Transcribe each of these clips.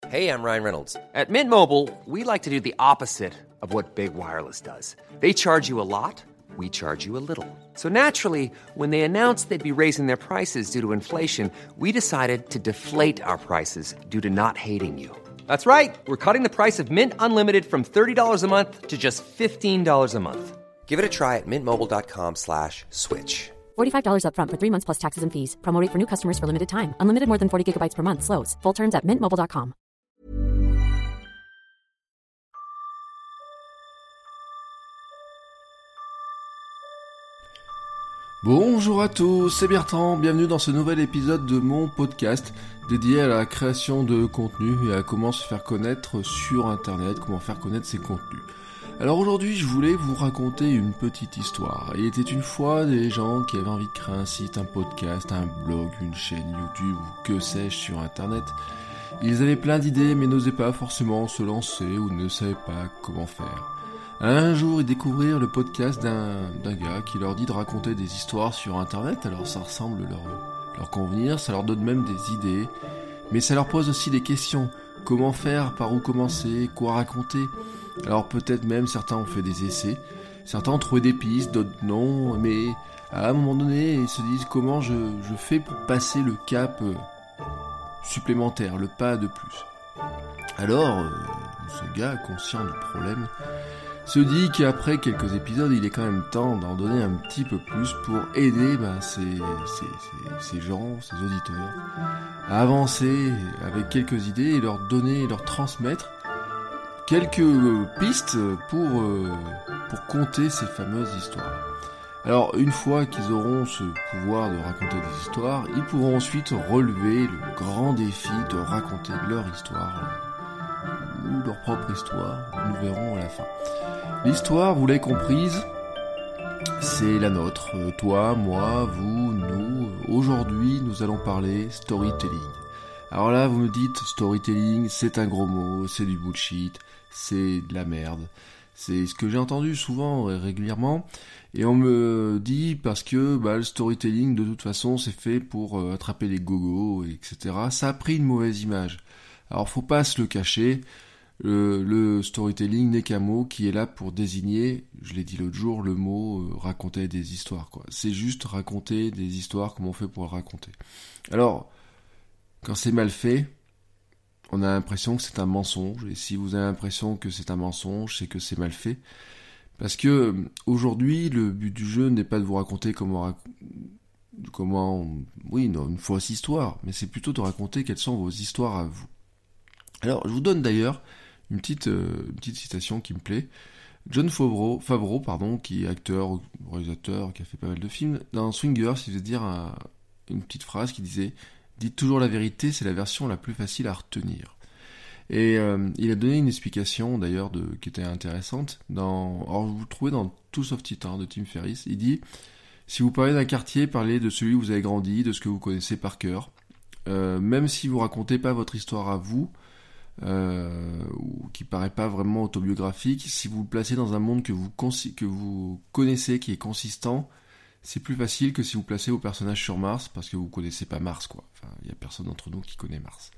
Hey, I'm Ryan Reynolds. At Mint Mobile, we like to do the opposite of what Big Wireless does. They charge you a lot, we charge you a little. So naturally, when they announced they'd be raising their prices due to inflation, we decided to deflate our prices due to not hating you. That's right. We're cutting the price of Mint Unlimited from $30 a month to just $15 a month. Give it a try at mintmobile.com/switch. $45 up front for 3 months plus taxes and fees. Promo rate for new customers for limited time. Unlimited more than 40 gigabytes per month. Slows full terms at mintmobile.com. Bonjour à tous, c'est Bertrand, bienvenue dans ce nouvel épisode de mon podcast dédié à la création de contenu et à comment se faire connaître sur internet, comment faire connaître ses contenus. Alors aujourd'hui je voulais vous raconter une petite histoire. Il était une fois des gens qui avaient envie de créer un site, un podcast, un blog, une chaîne YouTube ou que sais-je sur internet. Ils avaient plein d'idées mais n'osaient pas forcément se lancer ou ne savaient pas comment faire. Un jour, ils découvrirent le podcast d'un gars qui leur dit de raconter des histoires sur internet, alors ça semble leur convenir, ça leur donne même des idées, mais ça leur pose aussi des questions. Comment faire, par où commencer, quoi raconter? Alors peut-être même certains ont fait des essais, certains ont trouvé des pistes, d'autres non, mais à un moment donné, ils se disent comment je fais pour passer le cap supplémentaire, le pas de plus. Alors, ce gars, conscient du problème, se dit qu'après quelques épisodes, il est quand même temps d'en donner un petit peu plus pour aider ces gens, ces auditeurs, à avancer avec quelques idées et leur donner, leur transmettre quelques pistes pour conter ces fameuses histoires. Alors, une fois qu'ils auront ce pouvoir de raconter des histoires, ils pourront ensuite relever le grand défi de raconter leur histoire, ou leur propre histoire, nous verrons à la fin. L'histoire, vous l'avez comprise, c'est la nôtre. Toi, moi, vous, nous. Aujourd'hui, nous allons parler storytelling. Alors là, vous me dites, storytelling, c'est un gros mot, c'est du bullshit, c'est de la merde. C'est ce que j'ai entendu souvent et régulièrement. Et on me dit, parce que le storytelling, de toute façon, c'est fait pour attraper les gogos, etc. Ça a pris une mauvaise image. Alors, faut pas se le cacher. Le storytelling n'est qu'un mot qui est là pour désigner, je l'ai dit l'autre jour, le mot raconter des histoires, quoi. C'est juste raconter des histoires comme on fait pour le raconter. Alors, quand c'est mal fait, on a l'impression que c'est un mensonge, et si vous avez l'impression que c'est un mensonge, c'est que c'est mal fait. Parce que aujourd'hui, le but du jeu n'est pas de vous raconter une fausse histoire, mais c'est plutôt de raconter quelles sont vos histoires à vous. Alors, je vous donne d'ailleurs une petite citation qui me plaît. Jon Favreau, qui est acteur, réalisateur, qui a fait pas mal de films, dans Swingers, il faisait dire une petite phrase qui disait « Dites toujours la vérité, c'est la version la plus facile à retenir ». Et il a donné une explication d'ailleurs qui était intéressante. Alors vous le trouvez dans Tools of Titan de Tim Ferriss. Il dit « Si vous parlez d'un quartier, parlez de celui où vous avez grandi, de ce que vous connaissez par cœur. Même si vous racontez pas votre histoire à vous, ou qui paraît pas vraiment autobiographique, si vous le placez dans un monde que vous connaissez, qui est consistant, c'est plus facile que si vous placez vos personnages sur Mars, parce que vous connaissez pas Mars, quoi. Enfin, il y a personne d'entre nous qui connaît Mars.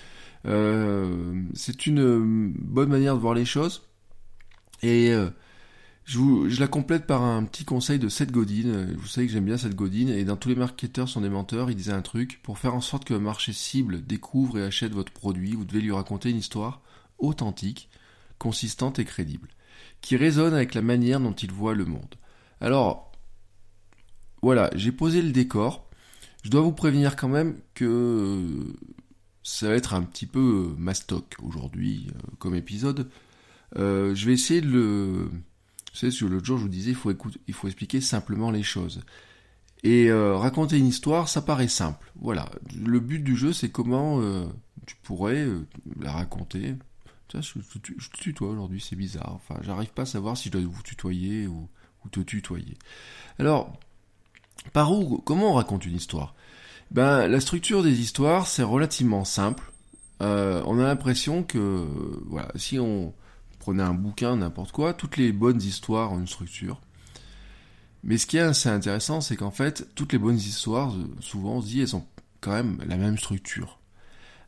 C'est une bonne manière de voir les choses, et je la complète par un petit conseil de Seth Godin. Vous savez que j'aime bien Seth Godin, et dans Tous les marketeurs sont des menteurs, il disait un truc: pour faire en sorte que le marché cible découvre et achète votre produit, vous devez lui raconter une histoire authentique, consistante et crédible, qui résonne avec la manière dont il voit le monde. Alors, voilà, j'ai posé le décor. Je dois vous prévenir quand même que ça va être un petit peu mastoc aujourd'hui comme épisode. Je vais essayer de Vous savez, l'autre jour, je vous disais, il faut expliquer simplement les choses. Et raconter une histoire, ça paraît simple. Voilà. Le but du jeu, c'est comment tu pourrais la raconter. Tiens, je te tutoie aujourd'hui, c'est bizarre. Enfin, j'arrive pas à savoir si je dois vous tutoyer ou te tutoyer. Alors, comment on raconte une histoire? La structure des histoires, c'est relativement simple. On a l'impression que, si on prenait un bouquin, n'importe quoi, toutes les bonnes histoires ont une structure. Mais ce qui est assez intéressant, c'est qu'en fait, toutes les bonnes histoires, souvent on se dit, elles ont quand même la même structure.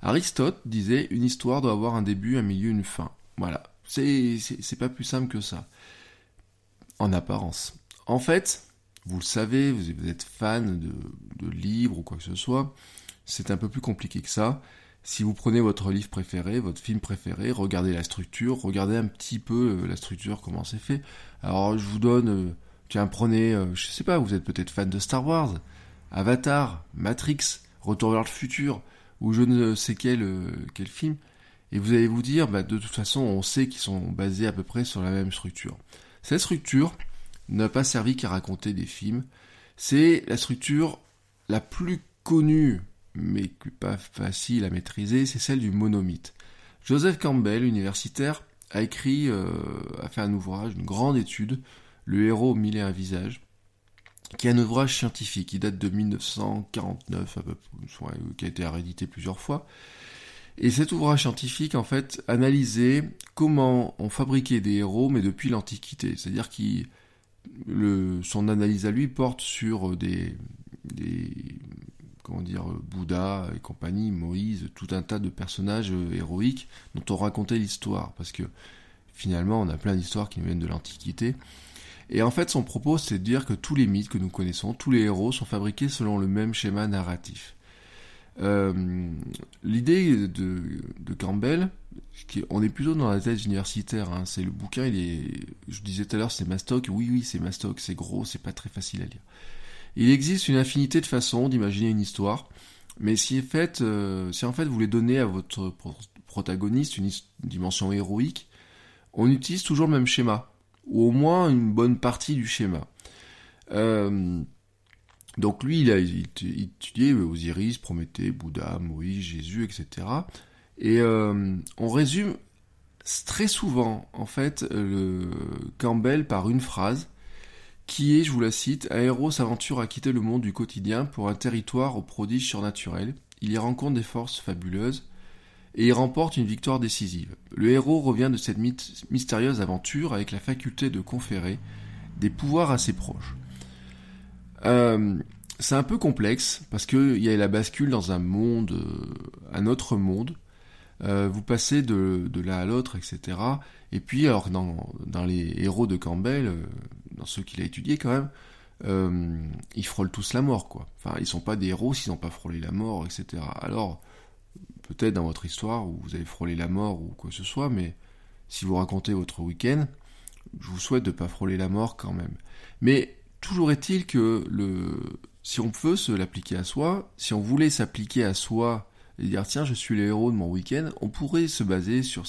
Aristote disait une histoire doit avoir un début, un milieu, une fin. Voilà, c'est pas plus simple que ça, en apparence. En fait, vous le savez, vous êtes fan de livres ou quoi que ce soit, c'est un peu plus compliqué que ça. Si vous prenez votre livre préféré, votre film préféré, regardez la structure, regardez un petit peu la structure, comment c'est fait. Alors je vous donne, prenez, je sais pas, vous êtes peut-être fan de Star Wars, Avatar, Matrix, Retour vers le futur, ou je ne sais quel film, et vous allez vous dire, de toute façon, on sait qu'ils sont basés à peu près sur la même structure. Cette structure n'a pas servi qu'à raconter des films, c'est la structure la plus connue, mais pas facile à maîtriser, c'est celle du monomythe. Joseph Campbell, universitaire, a fait un ouvrage, une grande étude, Le héros aux mille et un visages, qui est un ouvrage scientifique, qui date de 1949, à peu près, qui a été réédité plusieurs fois. Et cet ouvrage scientifique, en fait, analysait comment on fabriquait des héros, mais depuis l'Antiquité. C'est-à-dire son analyse à lui porte sur Bouddha et compagnie, Moïse, tout un tas de personnages héroïques dont on racontait l'histoire, parce que finalement on a plein d'histoires qui nous viennent de l'Antiquité. Et en fait son propos c'est de dire que tous les mythes que nous connaissons, tous les héros sont fabriqués selon le même schéma narratif. L'idée de Campbell, on est plutôt dans la thèse universitaire, c'est le bouquin, je disais tout à l'heure c'est mastoc, oui c'est mastoc, c'est gros, c'est pas très facile à lire. Il existe une infinité de façons d'imaginer une histoire, mais si en fait vous voulez donner à votre protagoniste une dimension héroïque, on utilise toujours le même schéma, ou au moins une bonne partie du schéma. Donc lui, il a étudié Osiris, Prométhée, Bouddha, Moïse, Jésus, etc. Et on résume très souvent, en fait, Campbell par une phrase, qui est, je vous la cite, « Un héros s'aventure à quitter le monde du quotidien pour un territoire aux prodiges surnaturels. Il y rencontre des forces fabuleuses et il remporte une victoire décisive. Le héros revient de cette mystérieuse aventure avec la faculté de conférer des pouvoirs à ses proches. » C'est un peu complexe parce qu'il y a la bascule dans un autre monde. Vous passez de l'un à l'autre, etc. Et puis, alors, dans les héros de Campbell, dans ceux qu'il a étudiés quand même, ils frôlent tous la mort, quoi. Enfin, ils sont pas des héros s'ils n'ont pas frôlé la mort, etc. Alors, peut-être dans votre histoire où vous avez frôlé la mort ou quoi que ce soit, mais si vous racontez votre week-end, je vous souhaite de pas frôler la mort quand même. Mais toujours est-il que si on peut se l'appliquer à soi, si on voulait s'appliquer à soi et dire tiens je suis le héros de mon week-end, on pourrait se baser sur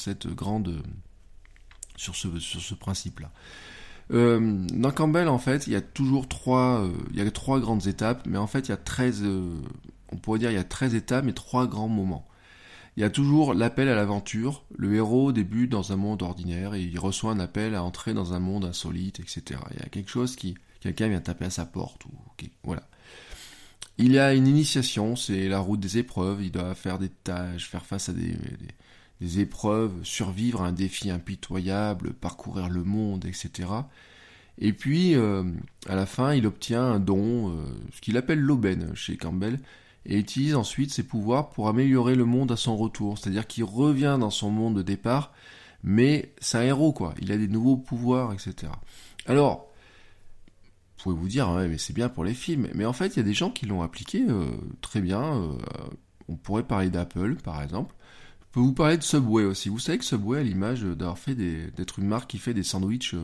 sur ce principe-là. Dans Campbell en fait il y a toujours trois grandes étapes, mais en fait il y a 13 étapes mais 3 grands moments. Il y a toujours l'appel à l'aventure, le héros débute dans un monde ordinaire et il reçoit un appel à entrer dans un monde insolite, etc. Il y a quelque chose quelqu'un vient taper à sa porte, voilà. Il y a une initiation, c'est la route des épreuves, il doit faire des tâches, faire face à des épreuves, survivre à un défi impitoyable, parcourir le monde, etc. Et puis, à la fin, il obtient un don, ce qu'il appelle l'aubaine chez Campbell, et utilise ensuite ses pouvoirs pour améliorer le monde à son retour, c'est-à-dire qu'il revient dans son monde de départ, mais c'est un héros, quoi, il a des nouveaux pouvoirs, etc. Alors, vous pouvez vous dire, ouais, mais c'est bien pour les films. Mais en fait, il y a des gens qui l'ont appliqué très bien. On pourrait parler d'Apple, par exemple. Je peux vous parler de Subway aussi. Vous savez que Subway a l'image d'être une marque qui fait des sandwichs,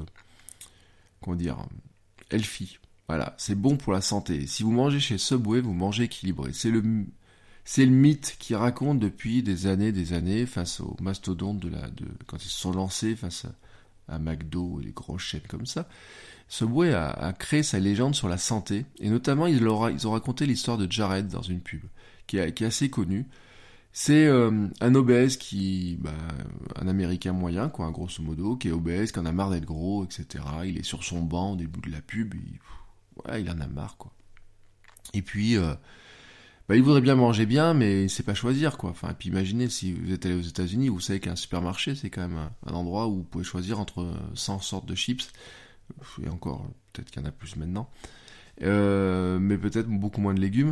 healthy. Voilà, c'est bon pour la santé. Si vous mangez chez Subway, vous mangez équilibré. C'est le mythe qui raconte depuis des années face aux mastodontes quand ils se sont lancés face à McDo et les grosses chaînes comme ça. Subway a créé sa légende sur la santé, et notamment ils ont raconté l'histoire de Jared dans une pub, qui est assez connue. C'est un obèse un américain moyen, quoi, grosso modo, qui est obèse, qui en a marre d'être gros, etc. Il est sur son banc au début de la pub, il en a marre, quoi. Et puis, il voudrait bien manger bien, mais il sait pas choisir, quoi. Enfin, et puis imaginez, si vous êtes allé aux États-Unis, vous savez qu'un supermarché, c'est quand même un endroit où vous pouvez choisir entre 100 sortes de chips. Et encore, peut-être qu'il y en a plus maintenant, mais peut-être beaucoup moins de légumes.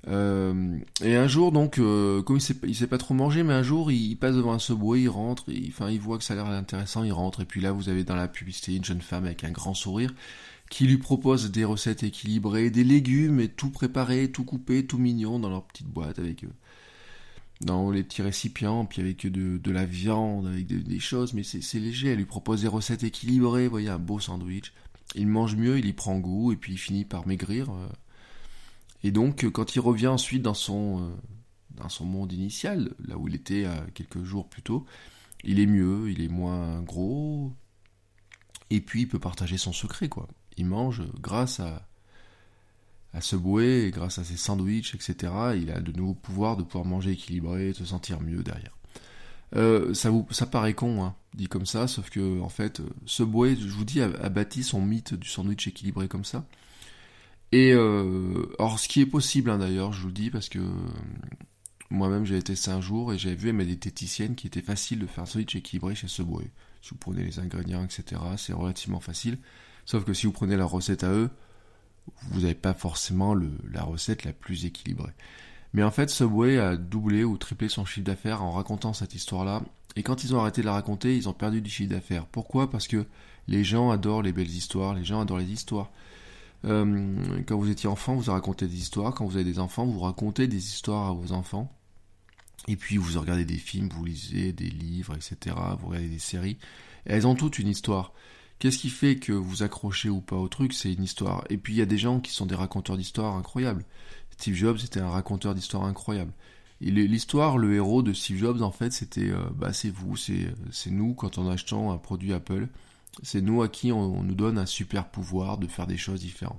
Et un jour, donc, comme il sait pas trop manger, mais un jour, il passe devant un Subway, il rentre, il voit que ça a l'air intéressant, il rentre, et puis là, vous avez dans la publicité une jeune femme avec un grand sourire, qui lui propose des recettes équilibrées, des légumes, et tout préparé, tout coupé, tout mignon, dans leur petite boîte, avec, dans les petits récipients, puis avec de la viande, avec des choses, mais c'est léger, elle lui propose des recettes équilibrées, vous voyez, un beau sandwich, il mange mieux, il y prend goût, et puis il finit par maigrir, et donc, quand il revient ensuite dans son monde initial, là où il était quelques jours plus tôt, il est mieux, il est moins gros, et puis il peut partager son secret, quoi. Il mange grâce à Subway, et grâce à ses sandwichs, etc. Il a de nouveaux pouvoirs de pouvoir manger équilibré, de se sentir mieux derrière. Ça paraît con, hein, dit comme ça, sauf que, en fait, Subway, je vous dis, a bâti son mythe du sandwich équilibré comme ça. Et alors ce qui est possible d'ailleurs, je vous le dis, parce que moi-même j'avais testé un jour et j'avais vu avec des diététiciennes qu'il était facile de faire un sandwich équilibré chez Subway. Si vous prenez les ingrédients, etc., c'est relativement facile. Sauf que si vous prenez la recette à eux, vous n'avez pas forcément la recette la plus équilibrée. Mais en fait, Subway a doublé ou triplé son chiffre d'affaires en racontant cette histoire-là. Et quand ils ont arrêté de la raconter, ils ont perdu du chiffre d'affaires. Pourquoi ? Parce que les gens adorent les belles histoires, les gens adorent les histoires. Quand vous étiez enfant, vous racontez des histoires. Quand vous avez des enfants, vous racontez des histoires à vos enfants. Et puis vous regardez des films, vous lisez des livres, etc. Vous regardez des séries. Et elles ont toutes une histoire. Qu'est-ce qui fait que vous accrochez ou pas au truc ? C'est une histoire. Et puis il y a des gens qui sont des raconteurs d'histoires incroyables. Steve Jobs était un raconteur d'histoires incroyable. Et l'histoire, le héros de Steve Jobs, en fait, c'était c'est vous, c'est nous quand on achète un produit Apple. C'est nous à qui on nous donne un super pouvoir de faire des choses différentes.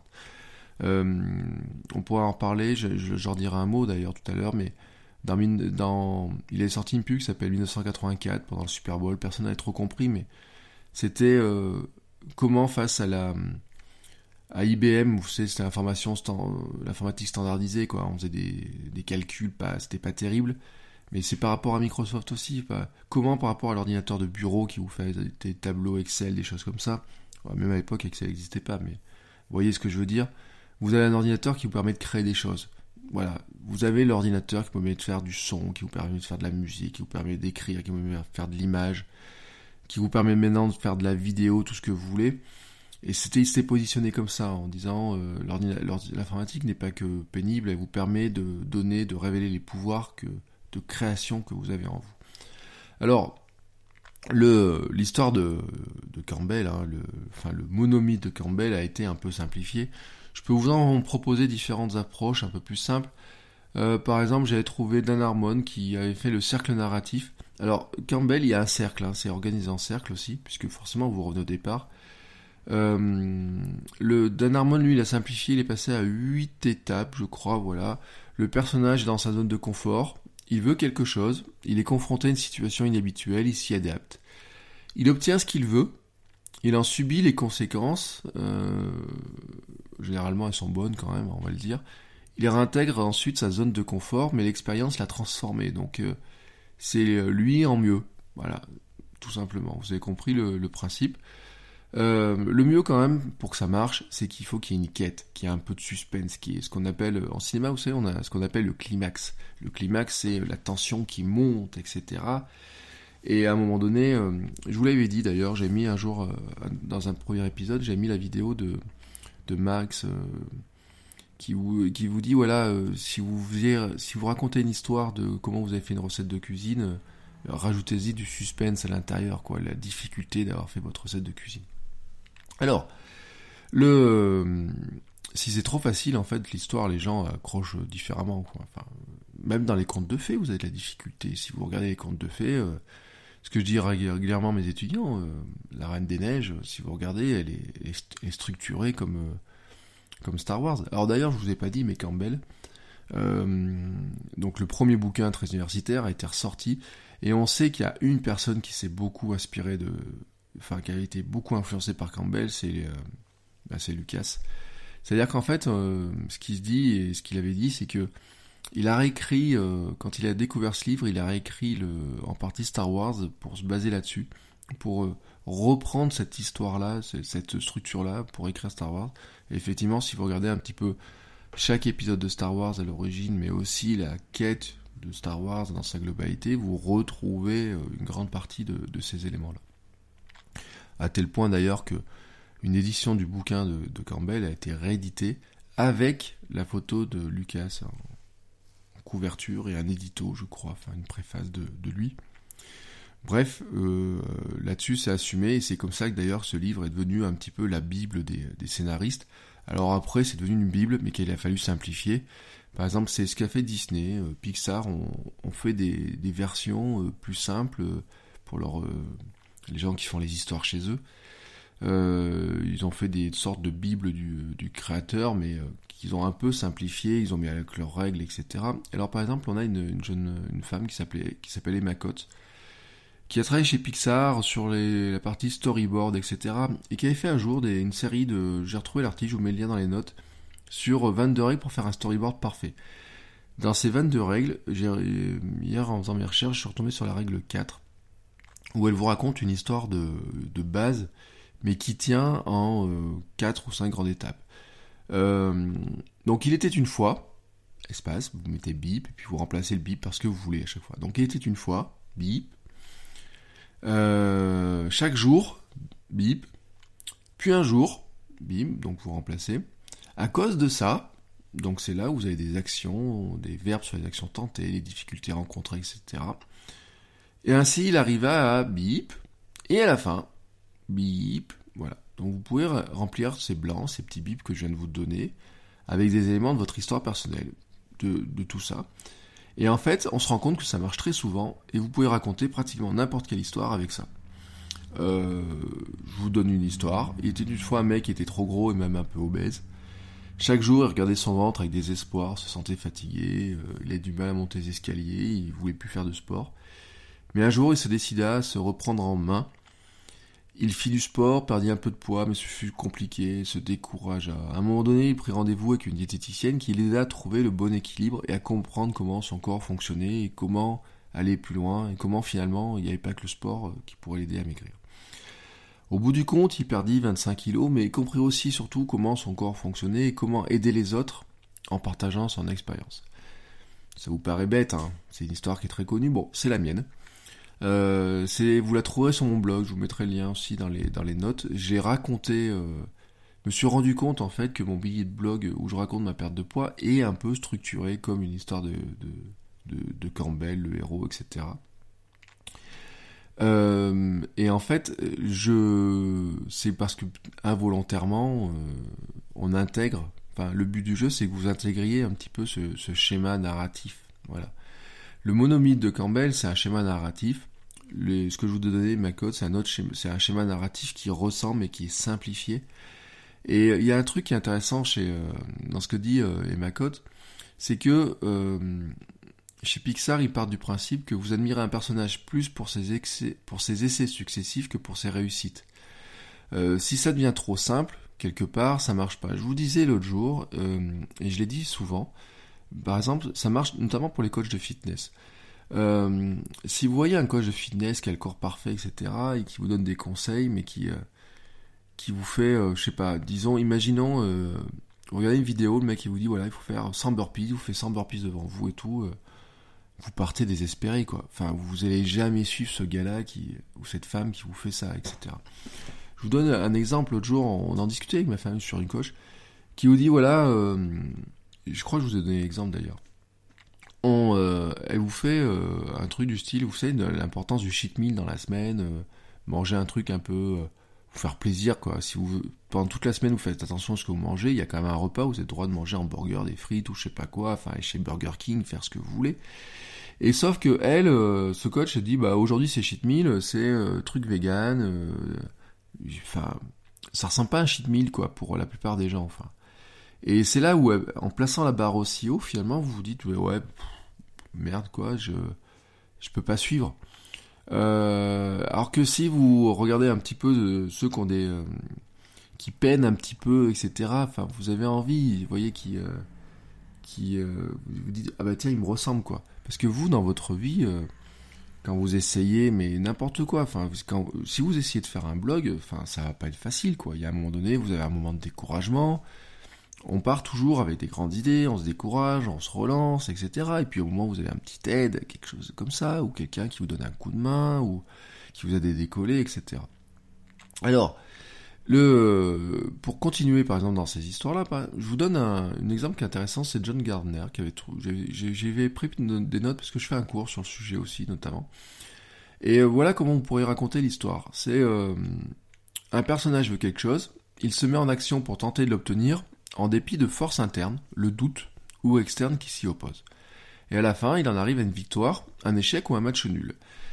On pourra en reparler, j'en dirai un mot d'ailleurs tout à l'heure, mais il est sorti une pub qui s'appelle 1984 pendant le Super Bowl, personne n'avait trop compris, mais c'était comment face à IBM, vous savez, c'était l'informatique standardisée, quoi. On faisait des calculs, c'était pas terrible. Mais c'est par rapport à Microsoft aussi. Comment par rapport à l'ordinateur de bureau qui vous fait des tableaux Excel, des choses comme ça. Même à l'époque, Excel n'existait pas, mais vous voyez ce que je veux dire. Vous avez un ordinateur qui vous permet de créer des choses. Voilà, vous avez l'ordinateur qui vous permet de faire du son, qui vous permet de faire de la musique, qui vous permet d'écrire, qui vous permet de faire de l'image, qui vous permet maintenant de faire de la vidéo, tout ce que vous voulez. Et il s'était positionné comme ça, en disant l'informatique n'est pas que pénible, elle vous permet de révéler les pouvoirs de création que vous avez en vous. Alors, l'histoire de Campbell, le monomythe de Campbell a été un peu simplifié. Je peux vous en proposer différentes approches un peu plus simples. Par exemple, j'avais trouvé Dan Harmon qui avait fait le cercle narratif. Alors, Campbell, il y a un cercle, c'est organisé en cercle aussi, puisque forcément vous revenez au départ. Dan Harmon, lui, il a simplifié, il est passé à 8 étapes, je crois, voilà. Le personnage est dans sa zone de confort. Il veut quelque chose, il est confronté à une situation inhabituelle, il s'y adapte. Il obtient ce qu'il veut, il en subit les conséquences, généralement elles sont bonnes quand même, on va le dire. Il réintègre ensuite sa zone de confort, mais l'expérience l'a transformé, donc c'est lui en mieux, voilà, tout simplement. Vous avez compris le principe. Le mieux quand même pour que ça marche, c'est qu'il faut qu'il y ait une quête, qu'il y ait un peu de suspense, qui est ce qu'on appelle en cinéma, vous savez, on a ce qu'on appelle le climax. Le climax, c'est la tension qui monte, etc. Et à un moment donné, je vous l'avais dit d'ailleurs, j'ai mis un jour dans un premier épisode, j'ai mis la vidéo de Max qui vous dit voilà, si vous racontez une histoire de comment vous avez fait une recette de cuisine, rajoutez-y du suspense à l'intérieur, quoi, la difficulté d'avoir fait votre recette de cuisine. Alors, si c'est trop facile, en fait, l'histoire, les gens accrochent différemment, quoi. Enfin, même dans les contes de fées, vous avez de la difficulté. Si vous regardez les contes de fées, ce que je dis régulièrement à mes étudiants, la Reine des Neiges, si vous regardez, elle est structurée comme Star Wars. Alors d'ailleurs, je vous ai pas dit, mais Campbell, donc le premier bouquin très universitaire a été ressorti, et on sait qu'il y a une personne qui s'est beaucoup inspirée qui a été beaucoup influencé par Campbell, c'est Lucas. C'est-à-dire qu'en fait, ce qu'il se dit et ce qu'il avait dit, c'est que il a réécrit, quand il a découvert ce livre, il a réécrit en partie Star Wars pour se baser là-dessus, pour reprendre cette histoire-là, cette structure-là, pour écrire Star Wars. Et effectivement, si vous regardez un petit peu chaque épisode de Star Wars à l'origine, mais aussi la quête de Star Wars dans sa globalité, vous retrouvez une grande partie de ces éléments-là. À tel point d'ailleurs que une édition du bouquin de Campbell a été rééditée avec la photo de Lucas en couverture et un édito, je crois, enfin une préface de lui. Bref, là-dessus c'est assumé, et c'est comme ça que d'ailleurs ce livre est devenu un petit peu la bible des scénaristes. Alors après c'est devenu une bible, mais qu'il a fallu simplifier. Par exemple, c'est ce qu'a fait Disney, Pixar ont fait des versions plus simples pour les gens qui font les histoires chez eux. Ils ont fait des sortes de bibles du créateur, mais qu'ils ont un peu simplifié, ils ont mis avec leurs règles, etc. Alors par exemple, on a une femme qui s'appelle Emma Coates, qui a travaillé chez Pixar sur la partie storyboard, etc. et qui avait fait un jour une série j'ai retrouvé l'article, je vous mets le lien dans les notes, sur 22 règles pour faire un storyboard parfait. Dans ces 22 règles, hier en faisant mes recherches, je suis retombé sur la règle 4, où elle vous raconte une histoire de base, mais qui tient en 4 ou 5 grandes étapes. Donc il était une fois, espace, vous mettez bip, et puis vous remplacez le bip parce que vous voulez à chaque fois. Donc il était une fois, bip, chaque jour, bip, puis un jour, bip, donc vous remplacez. À cause de ça, donc c'est là où vous avez des actions, des verbes sur les actions tentées, les difficultés rencontrées, etc. Et ainsi il arriva à bip, et à la fin, bip, voilà. Donc vous pouvez remplir ces blancs, ces petits bips que je viens de vous donner, avec des éléments de votre histoire personnelle, de tout ça. Et en fait, on se rend compte que ça marche très souvent, et vous pouvez raconter pratiquement n'importe quelle histoire avec ça. Je vous donne une histoire. Il était une fois un mec qui était trop gros et même un peu obèse. Chaque jour, il regardait son ventre avec désespoir, se sentait fatigué, il avait du mal à monter les escaliers, il voulait plus faire de sport. Mais un jour, il se décida à se reprendre en main. Il fit du sport, perdit un peu de poids, mais ce fut compliqué, se découragea. À un moment donné, il prit rendez-vous avec une diététicienne qui l'aida à trouver le bon équilibre et à comprendre comment son corps fonctionnait et comment aller plus loin et comment finalement il n'y avait pas que le sport qui pourrait l'aider à maigrir. Au bout du compte, il perdit 25 kilos, mais il comprit aussi surtout comment son corps fonctionnait et comment aider les autres en partageant son expérience. Ça vous paraît bête, hein ? C'est une histoire qui est très connue, bon, c'est la mienne. Vous la trouverez sur mon blog, je vous mettrai le lien aussi dans les notes. J'ai raconté, me suis rendu compte en fait que mon billet de blog où je raconte ma perte de poids est un peu structuré comme une histoire de Campbell, le héros, etc. Et en fait, c'est parce que involontairement, on intègre. Enfin, le but du jeu, c'est que vous intégriez un petit peu ce schéma narratif. Voilà. Le monomythe de Campbell, c'est un schéma narratif. Ce que je vous ai donné, ma code, c'est un schéma narratif qui ressemble et qui est simplifié. Et il y a un truc qui est intéressant dans ce que dit Emma Coates, c'est que chez Pixar, ils partent du principe que vous admirez un personnage plus pour ses essais successifs que pour ses réussites. Si ça devient trop simple, quelque part, ça marche pas. Je vous disais l'autre jour, et je l'ai dit souvent, par exemple, ça marche notamment pour les coachs de fitness. Si vous voyez un coach de fitness qui a le corps parfait, etc., et qui vous donne des conseils, mais qui vous fait, je sais pas, imaginons, vous regardez une vidéo, le mec il vous dit, voilà, il faut faire 100 burpees, vous faites 100 burpees devant vous et tout, vous partez désespéré, quoi. Enfin, vous allez jamais suivre ce gars-là ou cette femme qui vous fait ça, etc. Je vous donne un exemple. L'autre jour, on en discutait avec ma famille sur une coach, qui vous dit, voilà, je crois que je vous ai donné l'exemple d'ailleurs. Elle vous fait un truc du style, vous savez, de l'importance du cheat meal dans la semaine, manger un truc un peu, vous faire plaisir, quoi. Si pendant toute la semaine vous faites attention à ce que vous mangez, il y a quand même un repas où vous avez le droit de manger un hamburger, des frites ou je sais pas quoi, enfin chez Burger King, faire ce que vous voulez. Et sauf que elle, ce coach dit, bah aujourd'hui c'est cheat meal, c'est truc vegan, enfin ça ressemble pas à un cheat meal, quoi, pour la plupart des gens, enfin. Et c'est là où, en plaçant la barre aussi haut, finalement, vous vous dites, ouais, merde, quoi, je peux pas suivre. Alors que si vous regardez un petit peu ceux qui ont qui peinent un petit peu, etc., enfin, vous avez envie, vous voyez, vous dites, ah bah tiens, il me ressemble, quoi. Parce que vous, dans votre vie, quand vous essayez, mais n'importe quoi, enfin, si vous essayez de faire un blog, enfin, ça va pas être facile, quoi. Il y a un moment donné, vous avez un moment de découragement. on part toujours avec des grandes idées, on se décourage, on se relance, etc. Et puis au moment où vous avez un petit aide, quelque chose comme ça, ou quelqu'un qui vous donne un coup de main, ou qui vous aide à décoller, etc. Alors, pour continuer par exemple dans ces histoires-là, je vous donne un exemple qui est intéressant, c'est John Gardner qui avait j'avais pris des notes parce que je fais un cours sur le sujet aussi notamment. Et voilà comment on pourrait raconter l'histoire. C'est un personnage veut quelque chose, il se met en action pour tenter de l'obtenir, en dépit de forces internes, le doute ou externe qui s'y oppose. Et à la fin, il en arrive à une victoire, un échec ou un match nul.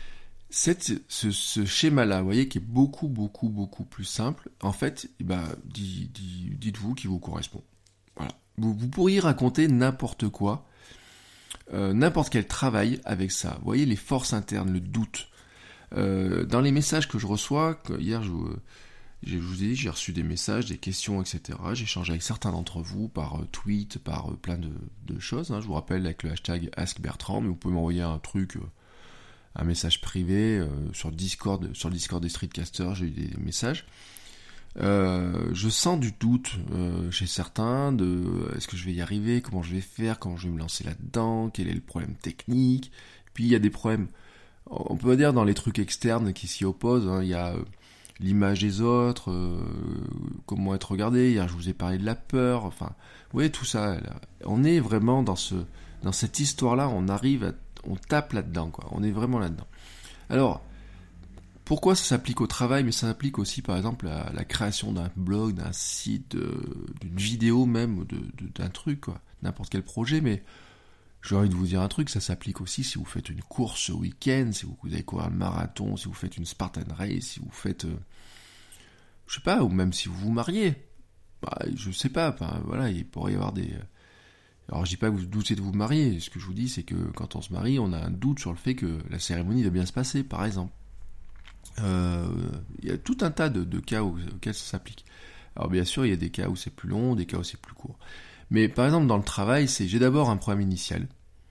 Ce schéma-là, vous voyez, qui est beaucoup plus simple, en fait, dites-vous qu'il vous correspond. Voilà. Vous pourriez raconter n'importe quoi, n'importe quel travail avec ça. Vous voyez, les forces internes, le doute. Dans les messages que je reçois, hier je vous ai dit, j'ai reçu des messages, des questions, etc. J'ai échangé avec certains d'entre vous par tweet, par plein de choses. Je vous rappelle avec le hashtag AskBertrand, mais vous pouvez m'envoyer un message privé sur le Discord des Streetcasters, j'ai eu des messages. Je sens du doute chez certains est-ce que je vais y arriver, comment je vais faire, comment je vais me lancer là-dedans, quel est le problème technique. Puis il y a des problèmes, on peut dire dans les trucs externes qui s'y opposent, il y a l'image des autres, comment être regardé, hier je vous ai parlé de la peur, enfin, vous voyez tout ça, là. On est vraiment dans cette histoire-là, on tape là-dedans, quoi. On est vraiment là-dedans. Alors, pourquoi ça s'applique au travail, mais ça s'applique aussi, par exemple, à la création d'un blog, d'un site, d'une vidéo même, d'un truc, quoi. N'importe quel projet, mais j'ai envie de vous dire un truc, ça s'applique aussi si vous faites une course ce week-end, si vous allez courir le marathon, si vous faites une Spartan Race, si vous faites, je sais pas, ou même si vous vous mariez. Je sais pas, voilà, il pourrait y avoir des... Alors je dis pas que vous doutez de vous marier, ce que je vous dis c'est que quand on se marie, on a un doute sur le fait que la cérémonie va bien se passer, par exemple. Il y a tout un tas de cas auxquels ça s'applique. Alors bien sûr, il y a des cas où c'est plus long, des cas où c'est plus court. Mais par exemple dans le travail, j'ai d'abord un problème initial.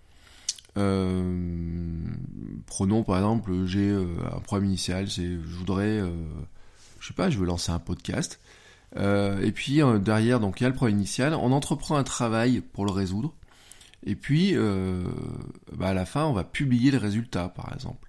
Prenons par exemple, j'ai un problème initial, je veux lancer un podcast. Et puis derrière, donc il y a le problème initial, on entreprend un travail pour le résoudre, et puis à la fin on va publier le résultat par exemple.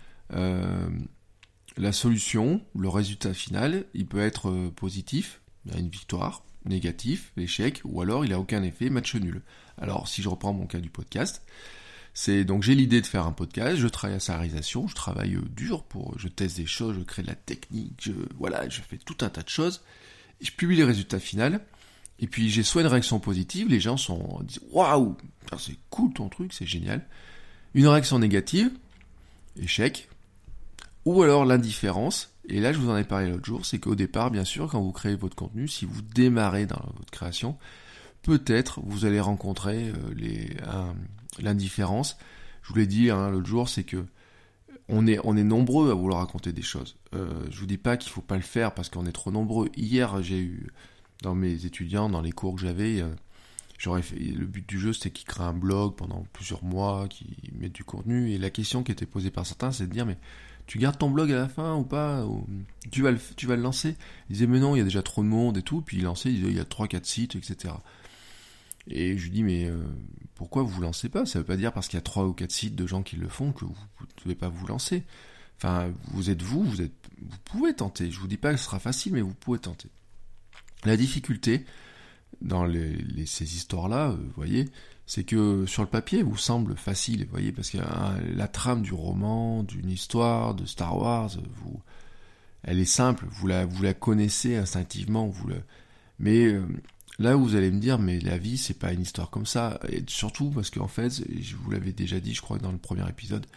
La solution, le résultat final, il peut être positif, il y a une victoire, négatif, l'échec, ou alors il n'a aucun effet, match nul. Alors si je reprends mon cas du podcast, donc j'ai l'idée de faire un podcast, je travaille à sa réalisation, je travaille dur je teste des choses, je crée de la technique, je fais tout un tas de choses. Je publie les résultats finaux, et puis j'ai soit une réaction positive, les gens disent « Waouh, c'est cool ton truc, c'est génial ». Une réaction négative, échec, ou alors l'indifférence, et là je vous en ai parlé l'autre jour, c'est qu'au départ, bien sûr, quand vous créez votre contenu, si vous démarrez dans votre création, peut-être vous allez rencontrer l'indifférence. Je vous l'ai dit l'autre jour, c'est que on est nombreux à vouloir raconter des choses. Je vous dis pas qu'il faut pas le faire parce qu'on est trop nombreux. Hier, j'ai eu, dans mes étudiants, dans les cours que j'avais, le but du jeu, c'était qu'ils créent un blog pendant plusieurs mois, qu'ils mettent du contenu, et la question qui était posée par certains, c'est de dire, mais tu gardes ton blog à la fin ou pas, ou tu vas le lancer? Ils disaient, mais non, il y a déjà trop de monde et tout, puis ils lançaient, ils disaient, il y a 3-4 sites, etc. Et je lui dis, mais pourquoi vous lancez pas? Ça veut pas dire parce qu'il y a 3 ou 4 sites de gens qui le font que vous ne devez pas vous lancer. Enfin, vous pouvez tenter. Je vous dis pas que ce sera facile, mais vous pouvez tenter. La difficulté dans ces histoires-là, vous voyez, c'est que sur le papier, vous semble facile, vous voyez, parce que la trame du roman, d'une histoire, de Star Wars, elle est simple, vous la connaissez instinctivement, mais là où vous allez me dire, mais la vie, c'est pas une histoire comme ça, et surtout parce qu'en fait, je vous l'avais déjà dit, je crois, dans le premier épisode,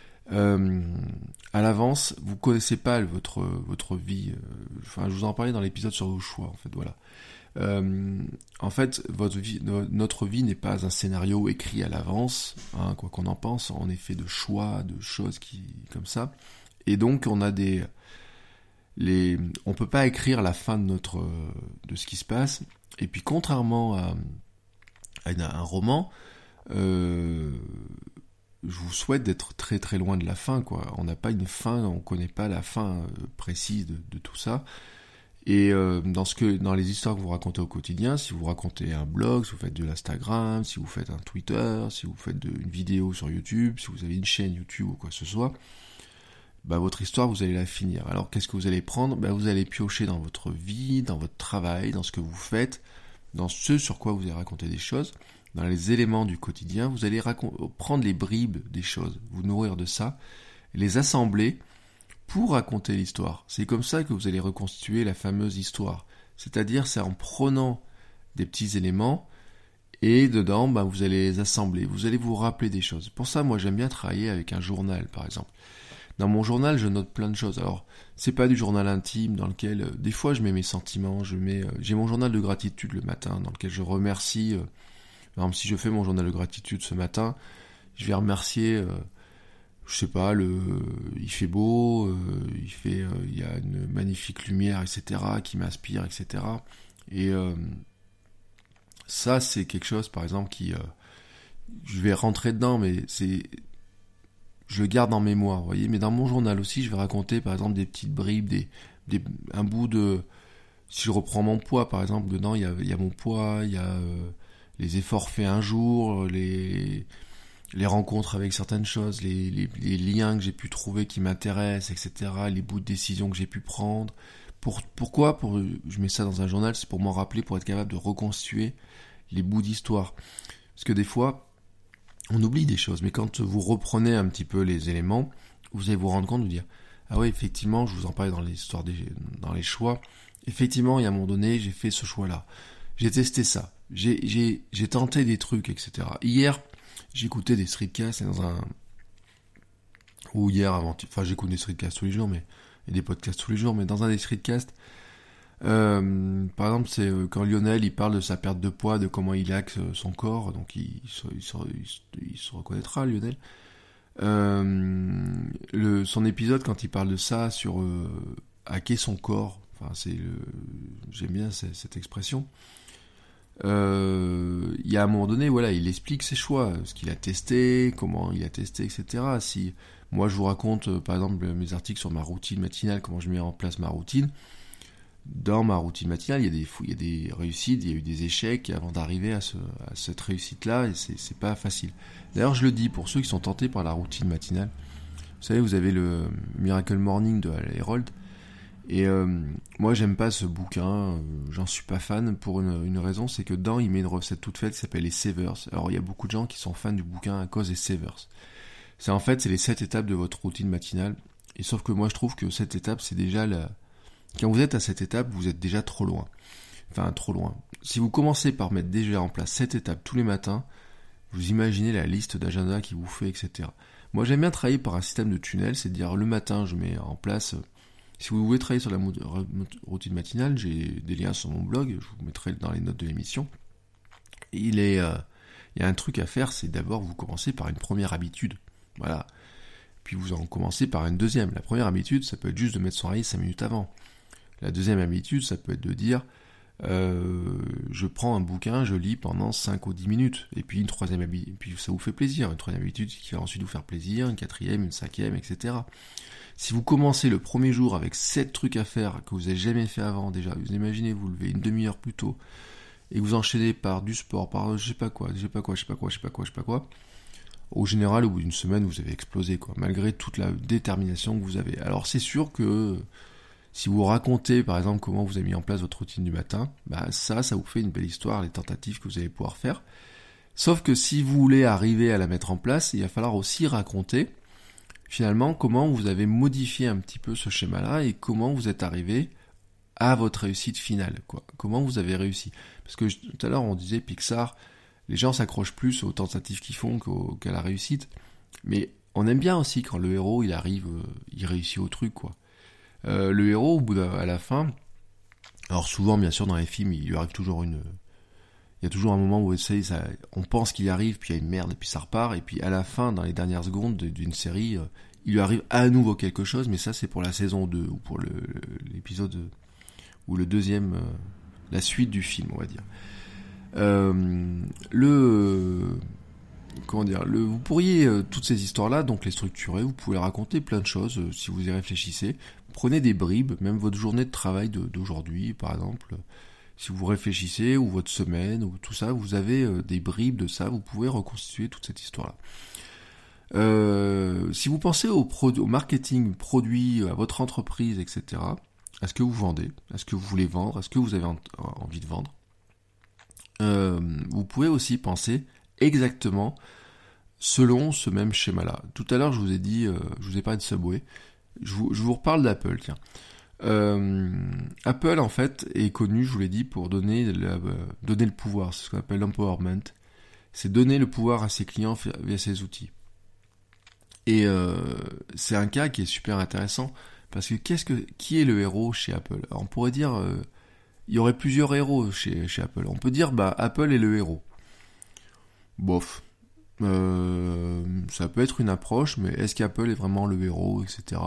à l'avance, vous connaissez pas votre vie. Je vous en parlais dans l'épisode sur vos choix, en fait, voilà. En fait, notre vie n'est pas un scénario écrit à l'avance, quoi qu'on en pense, on est fait de choix, de choses comme ça, et donc on a on peut pas écrire la fin de ce qui se passe. Et puis contrairement à un roman, je vous souhaite d'être très très loin de la fin, quoi. On n'a pas une fin, on connaît pas la fin précise de tout ça. Et dans les histoires que vous racontez au quotidien, si vous racontez un blog, si vous faites de l'Instagram, si vous faites un Twitter, si vous faites une vidéo sur YouTube, si vous avez une chaîne YouTube ou quoi que ce soit, votre histoire, vous allez la finir. Alors, qu'est-ce que vous allez prendre ? Vous allez piocher dans votre vie, dans votre travail, dans ce que vous faites, dans ce sur quoi vous allez raconter des choses, dans les éléments du quotidien, vous allez prendre les bribes des choses, vous nourrir de ça, les assembler pour raconter l'histoire. C'est comme ça que vous allez reconstituer la fameuse histoire. C'est-à-dire, c'est en prenant des petits éléments et dedans, vous allez les assembler. Vous allez vous rappeler des choses. Pour ça, moi, j'aime bien travailler avec un journal, par exemple. Dans mon journal, je note plein de choses. Alors, c'est pas du journal intime dans lequel, des fois, je mets mes sentiments. J'ai mon journal de gratitude le matin, dans lequel je remercie. Par exemple, si je fais mon journal de gratitude ce matin, je vais remercier. Je sais pas, il fait beau, il y a une magnifique lumière, etc., qui m'inspire, etc. Et ça, c'est quelque chose, par exemple, je vais rentrer dedans, mais je le garde en mémoire, vous voyez. Mais dans mon journal aussi, je vais raconter, par exemple, des petites bribes, un bout de... Si je reprends mon poids, par exemple, dedans, il y a mon poids, il y a les efforts faits un jour, les rencontres avec certaines choses, les liens que j'ai pu trouver qui m'intéressent, etc., les bouts de décision que j'ai pu prendre. Pourquoi je mets ça dans un journal ? C'est pour m'en rappeler, pour être capable de reconstituer les bouts d'histoire. Parce que des fois, on oublie des choses, mais quand vous reprenez un petit peu les éléments, vous allez vous rendre compte de dire « Ah oui, effectivement, je vous en parlais dans l'histoire dans les choix, effectivement, il y a un moment donné, j'ai fait ce choix-là. J'ai testé ça. J'ai tenté des trucs, etc. » Hier, j'écoutais des streetcasts j'écoute des streetcasts tous les jours, et des podcasts tous les jours, mais dans un des streetcasts, par exemple, c'est quand Lionel, il parle de sa perte de poids, de comment il axe son corps, donc il se reconnaîtra, Lionel. Son épisode, quand il parle de ça, sur hacker son corps, j'aime bien cette expression. Il y a un moment donné, voilà, il explique ses choix, ce qu'il a testé, comment il a testé, etc. Si moi je vous raconte, par exemple, mes articles sur ma routine matinale, comment je mets en place ma routine, dans ma routine matinale, il y a des réussites, il y a eu des échecs avant d'arriver à cette réussite-là, et c'est pas facile. D'ailleurs, je le dis pour ceux qui sont tentés par la routine matinale. Vous savez, vous avez le Miracle Morning de Harold. Et moi j'aime pas ce bouquin, j'en suis pas fan pour une raison, c'est que dedans il met une recette toute faite qui s'appelle les Savers. Alors il y a beaucoup de gens qui sont fans du bouquin à cause des Savers. C'est les 7 étapes de votre routine matinale. Et sauf que moi je trouve que cette étape c'est déjà quand vous êtes à cette étape, vous êtes déjà trop loin. Enfin trop loin. Si vous commencez par mettre déjà en place cette étape tous les matins, vous imaginez la liste d'agenda qui vous fait, etc. Moi j'aime bien travailler par un système de tunnel, c'est à dire le matin je mets en place... Si vous voulez travailler sur la routine matinale, j'ai des liens sur mon blog, je vous mettrai dans les notes de l'émission. Il y a un truc à faire, c'est d'abord vous commencez par une première habitude. Voilà. Puis vous en commencez par une deuxième. La première habitude, ça peut être juste de mettre son réveil 5 minutes avant. La deuxième habitude, ça peut être de dire je prends un bouquin, je lis pendant 5 ou 10 minutes. Et puis une troisième habitude, puis ça vous fait plaisir. Une troisième habitude qui va ensuite vous faire plaisir, une quatrième, une cinquième, etc. Si vous commencez le premier jour avec 7 trucs à faire que vous n'avez jamais fait avant déjà, vous imaginez vous levez une demi-heure plus tôt et vous enchaînez par du sport, par je sais pas quoi, au général au bout d'une semaine vous avez explosé quoi, malgré toute la détermination que vous avez. Alors c'est sûr que si vous racontez par exemple comment vous avez mis en place votre routine du matin, ça vous fait une belle histoire, les tentatives que vous allez pouvoir faire. Sauf que si vous voulez arriver à la mettre en place, il va falloir aussi raconter finalement comment vous avez modifié un petit peu ce schéma-là et comment vous êtes arrivé à votre réussite finale, quoi. Comment vous avez réussi. Parce que tout à l'heure on disait Pixar, les gens s'accrochent plus aux tentatives qu'ils font qu'à la réussite. Mais on aime bien aussi quand le héros il arrive, il réussit au truc, quoi. Le héros à la fin, alors souvent bien sûr dans les films il lui arrive toujours il y a toujours un moment où on pense qu'il y arrive, puis il y a une merde, et puis ça repart, et puis à la fin, dans les dernières secondes d'une série, il lui arrive à nouveau quelque chose, mais ça c'est pour la saison 2, ou pour l'épisode, ou le deuxième, la suite du film, on va dire. vous pourriez toutes ces histoires-là, donc les structurer, vous pouvez raconter plein de choses si vous y réfléchissez. Prenez des bribes, même votre journée de travail d'aujourd'hui, par exemple. Si vous réfléchissez, ou votre semaine, ou tout ça, vous avez des bribes de ça, vous pouvez reconstituer toute cette histoire-là. Si vous pensez au marketing produit, à votre entreprise, etc., à ce que vous vendez, à ce que vous voulez vendre, à ce que vous avez envie de vendre, vous pouvez aussi penser exactement selon ce même schéma-là. Tout à l'heure, je vous ai parlé de Subway. Je vous reparle d'Apple, tiens. Apple, en fait, est connu, je vous l'ai dit, pour donner le pouvoir. C'est ce qu'on appelle l'empowerment. C'est donner le pouvoir à ses clients via ses outils. Et c'est un cas qui est super intéressant, parce que qui est le héros chez Apple? Alors, on pourrait dire, il y aurait plusieurs héros chez Apple. On peut dire, Apple est le héros. Bof. Ça peut être une approche, mais est-ce qu'Apple est vraiment le héros, etc.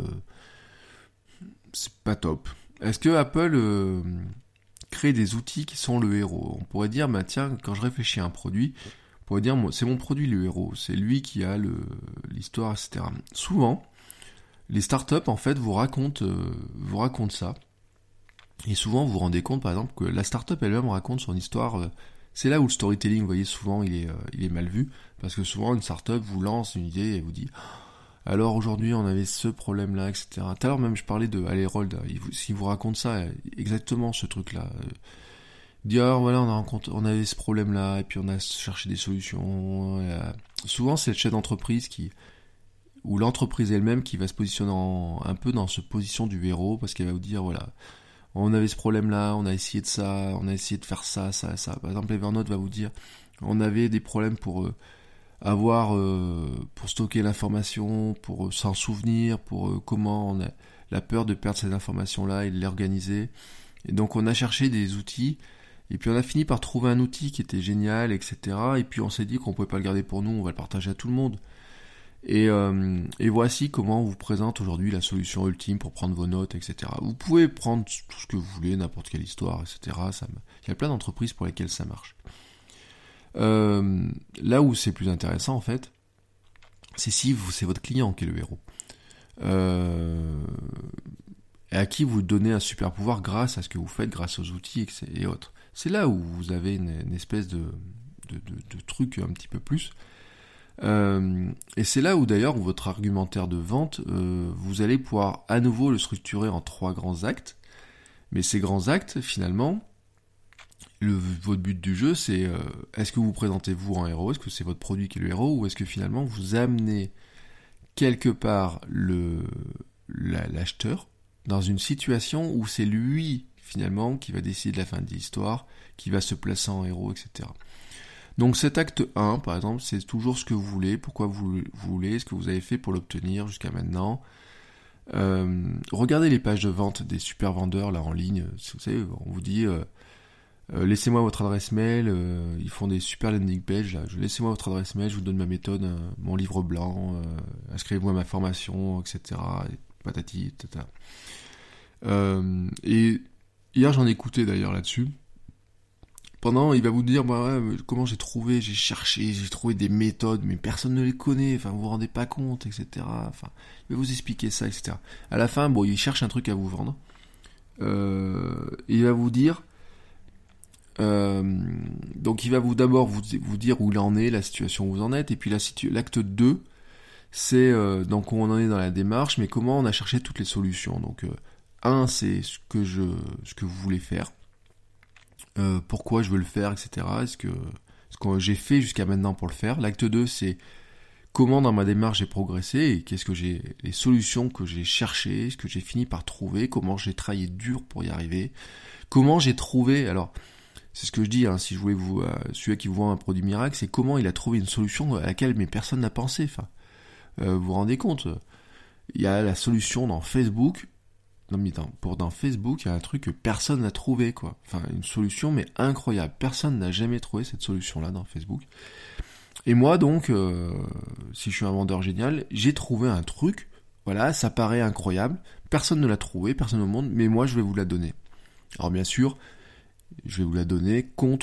C'est pas top. Est-ce que Apple crée des outils qui sont le héros? On pourrait dire, tiens, quand je réfléchis à un produit, on pourrait dire, c'est mon produit le héros, c'est lui qui a l'histoire, etc. Souvent, les startups, en fait, vous racontent ça. Et souvent, vous vous rendez compte, par exemple, que la startup elle-même raconte son histoire. C'est là où le storytelling, vous voyez, souvent, il est mal vu. Parce que souvent, une startup vous lance une idée et vous dit... Alors aujourd'hui, on avait ce problème-là, etc. Tout à l'heure même, je parlais de Allerold. S'il vous raconte ça, exactement ce truc-là. Dit, alors voilà, on avait ce problème-là, et puis on a cherché des solutions. Souvent, c'est le chef d'entreprise ou l'entreprise elle-même qui va se positionner un peu dans cette position du héros, parce qu'elle va vous dire, voilà, on avait ce problème-là, on a essayé de ça, on a essayé de faire ça, ça, ça. Par exemple, Evernote va vous dire, on avait des problèmes pour stocker l'information, pour s'en souvenir, pour comment on a la peur de perdre ces informations-là et de les organiser. Et donc on a cherché des outils, et puis on a fini par trouver un outil qui était génial, etc. Et puis on s'est dit qu'on pouvait pas le garder pour nous, on va le partager à tout le monde. Et voici comment on vous présente aujourd'hui la solution ultime pour prendre vos notes, etc. Vous pouvez prendre tout ce que vous voulez, n'importe quelle histoire, etc. Il y a plein d'entreprises pour lesquelles ça marche. Là où c'est plus intéressant en fait, c'est c'est votre client qui est le héros, et à qui vous donnez un super pouvoir grâce à ce que vous faites, grâce aux outils et autres. C'est là où vous avez une espèce de truc un petit peu plus, et c'est là où d'ailleurs votre argumentaire de vente, vous allez pouvoir à nouveau le structurer en 3 grands actes, mais ces grands actes finalement, votre but du jeu, c'est est-ce que vous présentez vous en héros, est-ce que c'est votre produit qui est le héros, ou est-ce que finalement vous amenez quelque part l'acheteur dans une situation où c'est lui finalement qui va décider de la fin de l'histoire, qui va se placer en héros, etc. Donc cet acte 1, par exemple, c'est toujours ce que vous voulez, pourquoi vous voulez, ce que vous avez fait pour l'obtenir jusqu'à maintenant. Regardez les pages de vente des super vendeurs là en ligne, vous savez, on vous dit... laissez-moi votre adresse mail, ils font des super landing pages, là. Laissez-moi votre adresse mail, je vous donne ma méthode, mon livre blanc, inscrivez-vous à ma formation, etc. Et patati, tata. Et hier j'en ai écouté d'ailleurs là-dessus. Il va vous dire, comment j'ai cherché, j'ai trouvé des méthodes, mais personne ne les connaît, enfin vous vous rendez pas compte, etc. Enfin, il va vous expliquer ça, etc. À la fin, il cherche un truc à vous vendre. Il va vous dire, donc il va d'abord vous dire où il en est, la situation où vous en êtes, et puis l'acte 2, c'est donc où on en est dans la démarche, mais comment on a cherché toutes les solutions. Donc 1, c'est ce que vous voulez faire, pourquoi je veux le faire, etc. Ce que j'ai fait jusqu'à maintenant pour le faire. L'acte 2, c'est comment dans ma démarche j'ai progressé, et les solutions que j'ai cherchées, ce que j'ai fini par trouver, comment j'ai travaillé dur pour y arriver, comment j'ai trouvé, alors c'est ce que je dis, si je voulais celui qui vous vend un produit miracle, c'est comment il a trouvé une solution à laquelle personne n'a pensé. Enfin, vous vous rendez compte, il y a la solution dans Facebook. Dans Facebook, il y a un truc que personne n'a trouvé, quoi. Enfin, une solution, mais incroyable. Personne n'a jamais trouvé cette solution-là dans Facebook. Et moi, donc, si je suis un vendeur génial, j'ai trouvé un truc, voilà, ça paraît incroyable, personne ne l'a trouvé, personne au monde, mais moi, je vais vous la donner. Alors, bien sûr, je vais vous la donner contre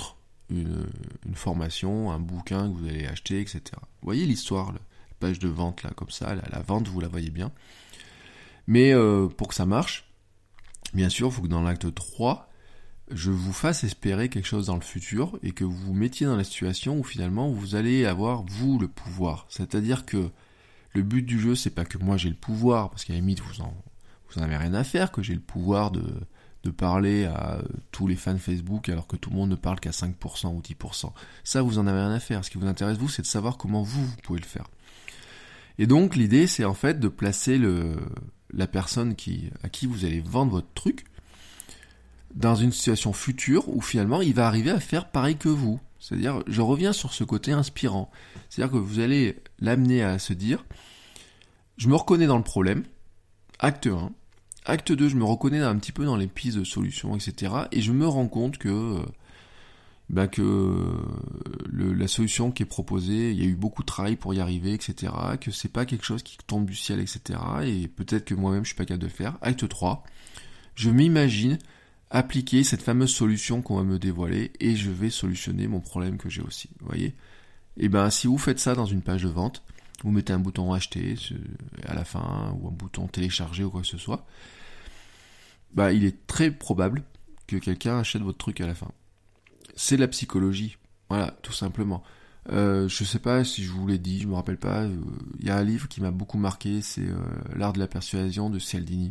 une formation, un bouquin que vous allez acheter, etc. Vous voyez l'histoire, la page de vente là, comme ça, la vente, vous la voyez bien. Mais pour que ça marche, bien sûr, il faut que dans l'acte 3, je vous fasse espérer quelque chose dans le futur et que vous vous mettiez dans la situation où finalement vous allez avoir, vous, le pouvoir. C'est-à-dire que le but du jeu, c'est pas que moi j'ai le pouvoir, parce qu'à la limite, vous en avez rien à faire, que j'ai le pouvoir de parler à tous les fans Facebook alors que tout le monde ne parle qu'à 5% ou 10%. Ça, vous en avez rien à faire. Ce qui vous intéresse, vous, c'est de savoir comment vous pouvez le faire. Et donc, l'idée, c'est en fait de placer la personne à qui vous allez vendre votre truc dans une situation future où finalement, il va arriver à faire pareil que vous. C'est-à-dire, je reviens sur ce côté inspirant. C'est-à-dire que vous allez l'amener à se dire, je me reconnais dans le problème, acte 1, acte 2, je me reconnais un petit peu dans les pistes de solutions, etc. Et je me rends compte que la solution qui est proposée, il y a eu beaucoup de travail pour y arriver, etc. Que c'est pas quelque chose qui tombe du ciel, etc. Et peut-être que moi-même je suis pas capable de le faire. Acte 3, je m'imagine appliquer cette fameuse solution qu'on va me dévoiler et je vais solutionner mon problème que j'ai aussi. Vous voyez ? Et si vous faites ça dans une page de vente, vous mettez un bouton acheter à la fin ou un bouton télécharger ou quoi que ce soit, il est très probable que quelqu'un achète votre truc à la fin. C'est de la psychologie, voilà, tout simplement. Je sais pas si je vous l'ai dit, je me rappelle pas. Il y a un livre qui m'a beaucoup marqué, c'est L'art de la persuasion de Cialdini.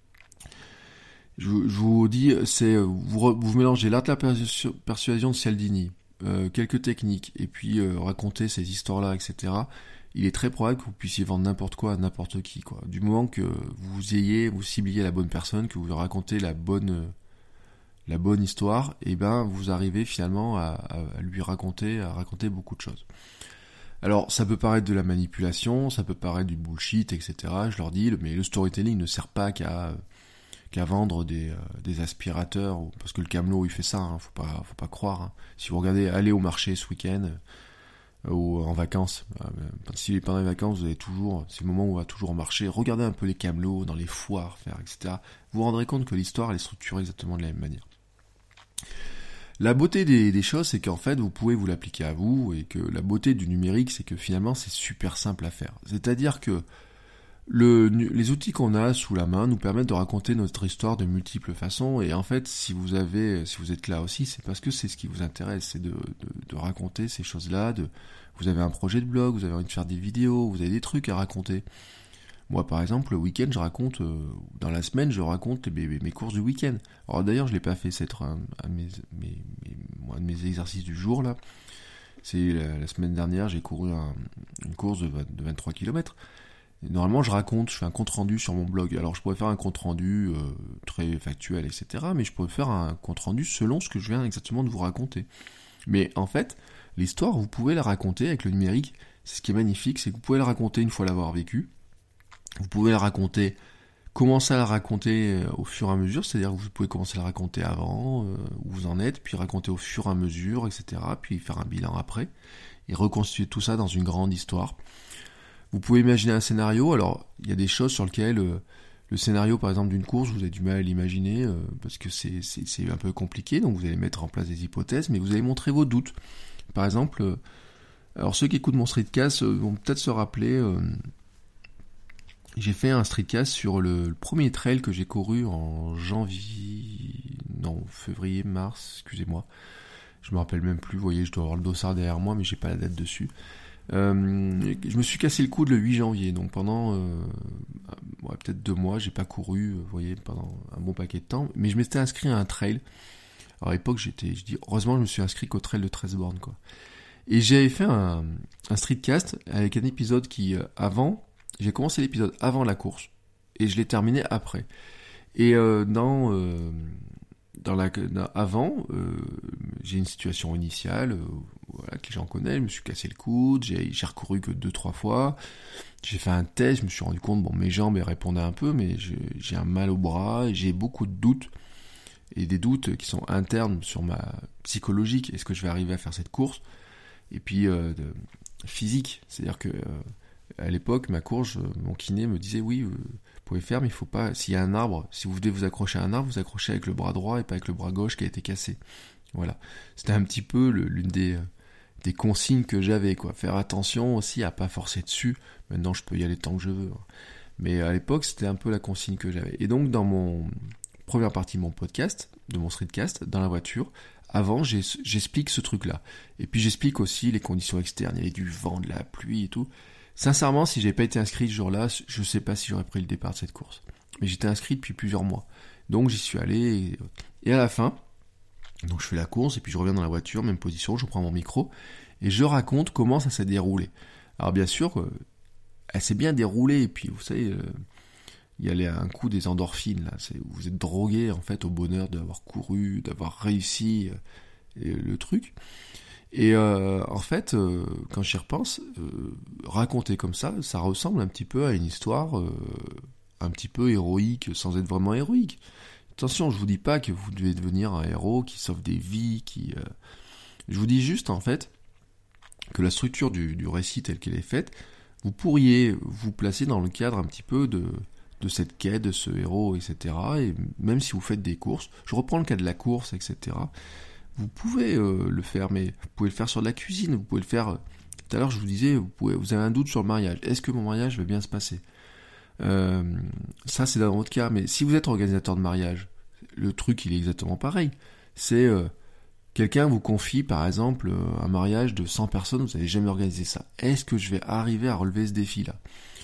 Je vous dis, c'est vous mélangez l'art de la persuasion de Cialdini, quelques techniques, et puis raconter ces histoires-là, etc. Il est très probable que vous puissiez vendre n'importe quoi à n'importe qui, quoi. Du moment que vous cibliez la bonne personne, que vous racontez la bonne histoire, et vous arrivez finalement à lui raconter beaucoup de choses. Alors, ça peut paraître de la manipulation, ça peut paraître du bullshit, etc. Je leur dis, mais le storytelling ne sert pas qu'à vendre des aspirateurs, parce que le camelot il fait ça, hein, faut pas croire. Hein. Si vous regardez, allez au marché ce week-end ou en vacances, si pendant les vacances vous avez toujours, c'est le moment où on va toujours au marché, regardez un peu les camelots dans les foires, etc. Vous vous rendrez compte que l'histoire elle est structurée exactement de la même manière. La beauté des choses, c'est qu'en fait vous pouvez vous l'appliquer à vous, et que la beauté du numérique, c'est que finalement c'est super simple à faire. C'est-à-dire que les outils qu'on a sous la main nous permettent de raconter notre histoire de multiples façons, et en fait si vous êtes là aussi, c'est parce que c'est ce qui vous intéresse, c'est de raconter ces choses-là, vous avez un projet de blog, vous avez envie de faire des vidéos, vous avez des trucs à raconter. Moi par exemple, le week-end je raconte, dans la semaine je raconte mes courses du week-end. Alors d'ailleurs je l'ai pas fait, c'est un de mes exercices du jour là, c'est la semaine dernière j'ai couru une course de 23 km. Et normalement, je fais un compte-rendu sur mon blog. Alors, je pourrais faire un compte-rendu très factuel, etc. Mais je pourrais faire un compte-rendu selon ce que je viens exactement de vous raconter. Mais en fait, l'histoire, vous pouvez la raconter avec le numérique. C'est ce qui est magnifique, c'est que vous pouvez la raconter une fois l'avoir vécu. Vous pouvez la raconter, commencer à la raconter au fur et à mesure. C'est-à-dire que vous pouvez commencer à la raconter avant, où vous en êtes, puis raconter au fur et à mesure, etc. Puis faire un bilan après. Et reconstituer tout ça dans une grande histoire. Vous pouvez imaginer un scénario, alors il y a des choses sur lesquelles le scénario par exemple d'une course, vous avez du mal à l'imaginer parce que c'est un peu compliqué, donc vous allez mettre en place des hypothèses, mais vous allez montrer vos doutes. Par exemple, alors ceux qui écoutent mon streetcast vont peut-être se rappeler, j'ai fait un streetcast sur le premier trail que j'ai couru en février, mars, excusez-moi, je me rappelle même plus, vous voyez je dois avoir le dossard derrière moi mais j'ai pas la date dessus. Je me suis cassé le coude le 8 janvier, donc pendant peut-être 2 mois, j'ai pas couru, vous voyez, pendant un bon paquet de temps, mais je m'étais inscrit à un trail. Alors à l'époque, heureusement, je me suis inscrit qu'au trail de 13 bornes, quoi. Et j'avais fait un streetcast avec un épisode qui, j'ai commencé l'épisode avant la course, et je l'ai terminé après. Et j'ai une situation initiale, que les gens connaissent, je me suis cassé le coude, j'ai recouru que 2-3 fois, j'ai fait un test, je me suis rendu compte, mes jambes répondaient un peu, mais j'ai un mal au bras, j'ai beaucoup de doutes, et des doutes qui sont internes sur ma psychologique, est-ce que je vais arriver à faire cette course, et puis physique, c'est-à-dire que à l'époque, ma course, mon kiné me disait oui, vous pouvez faire, mais il faut pas, s'il y a un arbre, si vous devez vous accrocher à un arbre, vous accrochez avec le bras droit et pas avec le bras gauche qui a été cassé. Voilà. C'était un petit peu l'une des consignes que j'avais, quoi. Faire attention aussi à pas forcer dessus. Maintenant, je peux y aller tant que je veux. Mais à l'époque, c'était un peu la consigne que j'avais. Et donc, dans mon première partie de mon podcast, de mon streetcast, dans la voiture, avant, j'explique ce truc-là. Et puis, j'explique aussi les conditions externes. Il y avait du vent, de la pluie et tout. Sincèrement, si j'avais pas été inscrit ce jour-là, je sais pas si j'aurais pris le départ de cette course. Mais j'étais inscrit depuis plusieurs mois. Donc, j'y suis allé. Et à la fin, donc je fais la course, et puis je reviens dans la voiture, même position, je prends mon micro, et je raconte comment ça s'est déroulé. Alors, bien sûr, elle s'est bien déroulée, et puis, vous savez, il y a un coup des endorphines, là. Vous êtes drogué, en fait, au bonheur d'avoir couru, d'avoir réussi le truc. Et en fait, quand j'y repense, raconter comme ça ressemble un petit peu à une histoire un petit peu héroïque, sans être vraiment héroïque. Attention, je vous dis pas que vous devez devenir un héros qui sauve des vies, Je vous dis juste, en fait, que la structure du récit telle qu'elle est faite, vous pourriez vous placer dans le cadre un petit peu de cette quête, de ce héros, etc. Et même si vous faites des courses, je reprends le cas de la course, etc., vous pouvez le faire, mais vous pouvez le faire sur de la cuisine, vous pouvez le faire... Tout à l'heure, je vous disais, vous avez un doute sur le mariage. Est-ce que mon mariage va bien se passer ? Ça, c'est dans votre cas. Mais si vous êtes organisateur de mariage, le truc, il est exactement pareil. C'est quelqu'un vous confie, par exemple, un mariage de 100 personnes, vous n'avez jamais organisé ça. Est-ce que je vais arriver à relever ce défi-là ?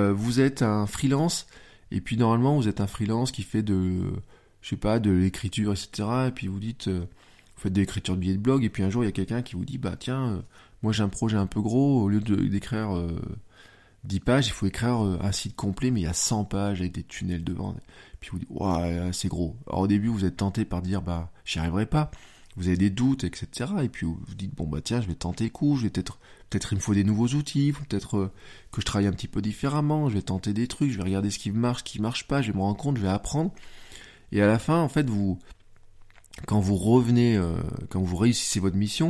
Vous êtes un freelance, et puis normalement, vous êtes un freelance qui fait de l'écriture, etc. Et puis vous dites... vous faites de l'écriture de billets de blog, et puis un jour, il y a quelqu'un qui vous dit, bah tiens, moi j'ai un projet un peu gros, au lieu d'écrire 10 pages, il faut écrire un site complet, mais il y a 100 pages avec des tunnels devant. Et puis vous dites, ouais, c'est gros. Alors au début, vous êtes tenté par dire, bah, j'y arriverai pas. Vous avez des doutes, etc. Et puis vous dites, bon, bah tiens, je vais tenter le coup, peut-être il me faut des nouveaux outils, peut-être que je travaille un petit peu différemment, je vais tenter des trucs, je vais regarder ce qui marche pas, je vais me rendre compte, je vais apprendre. Et à la fin, en fait, quand vous revenez, quand vous réussissez votre mission,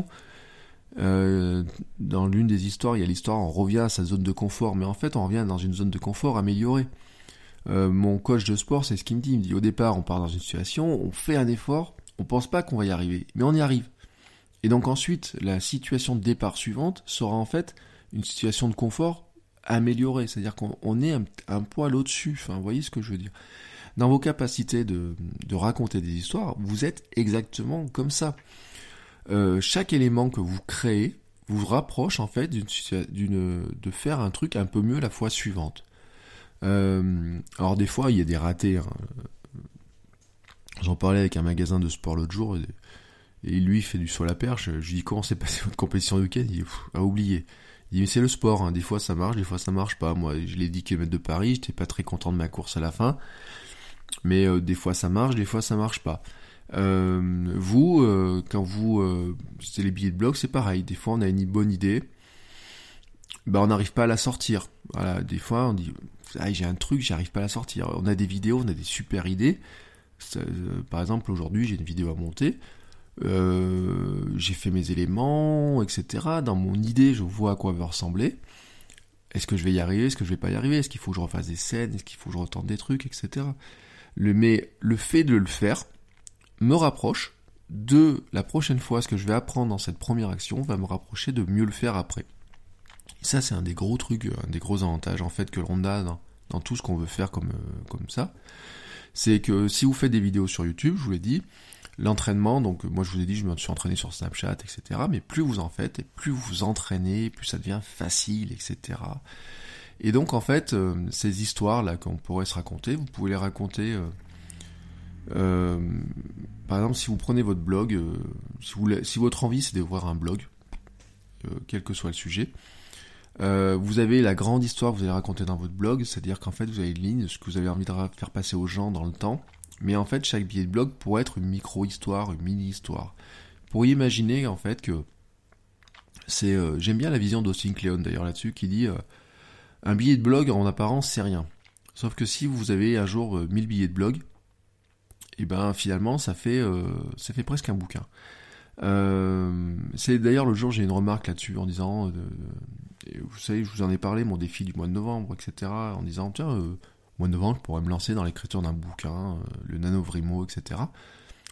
dans l'une des histoires, il y a l'histoire, on revient à sa zone de confort, mais en fait, on revient dans une zone de confort améliorée. Mon coach de sport, c'est ce qu'il me dit. Il me dit, au départ, on part dans une situation, on fait un effort, on pense pas qu'on va y arriver, mais on y arrive. Et donc ensuite, la situation de départ suivante sera en fait une situation de confort améliorée, c'est-à-dire qu'on est un poil au-dessus. Enfin, vous voyez ce que je veux dire ? Dans vos capacités de raconter des histoires, vous êtes exactement comme ça. Chaque élément que vous créez vous rapproche en fait de faire un truc un peu mieux la fois suivante. Alors des fois, il y a des ratés. J'en parlais avec un magasin de sport l'autre jour, et lui, il fait du saut à la perche. Je lui dis, comment s'est passée votre compétition de week-end ? Il dit, oublié. Il dit, mais c'est le sport, des fois ça marche, des fois ça marche pas. Moi, je l'ai 10 km de Paris, j'étais pas très content de ma course à la fin. Mais des fois ça marche, des fois ça marche pas. Quand c'est les billets de blog, c'est pareil. Des fois on a une bonne idée, on n'arrive pas à la sortir. Voilà, des fois on dit, j'ai un truc, j'arrive pas à la sortir. On a des vidéos, on a des super idées. Par exemple, aujourd'hui j'ai une vidéo à monter. J'ai fait mes éléments, etc. Dans mon idée, je vois à quoi va ressembler. Est-ce que je vais y arriver ? Est-ce que je vais pas y arriver ? Est-ce qu'il faut que je refasse des scènes ? Est-ce qu'il faut que je retente des trucs, etc. Mais le fait de le faire me rapproche de la prochaine fois. Ce que je vais apprendre dans cette première action va me rapprocher de mieux le faire après. Ça, c'est un des gros trucs, un des gros avantages en fait que l'on a dans tout ce qu'on veut faire comme ça. C'est que si vous faites des vidéos sur YouTube, je vous l'ai dit, l'entraînement, donc moi je vous ai dit, je me suis entraîné sur Snapchat, etc. Mais plus vous en faites et plus vous vous entraînez, plus ça devient facile, etc. Et donc en fait, ces histoires-là qu'on pourrait se raconter, vous pouvez les raconter... par exemple, si vous prenez votre blog, si votre envie c'est d'ouvrir un blog, quel que soit le sujet, vous avez la grande histoire que vous allez raconter dans votre blog, c'est-à-dire qu'en fait vous avez une ligne de ce que vous avez envie de faire passer aux gens dans le temps, mais en fait chaque billet de blog pourrait être une micro-histoire, une mini-histoire. Vous pourriez imaginer en fait que j'aime bien la vision d'Austin Kleon d'ailleurs là-dessus, qui dit un billet de blog en apparence c'est rien. Sauf que si vous avez un jour 1000 billets de blog, et finalement ça fait presque un bouquin. C'est d'ailleurs le jour j'ai une remarque là-dessus en disant vous savez, je vous en ai parlé, mon défi du mois de novembre, etc. En disant tiens, mois de novembre je pourrais me lancer dans l'écriture d'un bouquin, le NaNoWriMo, etc.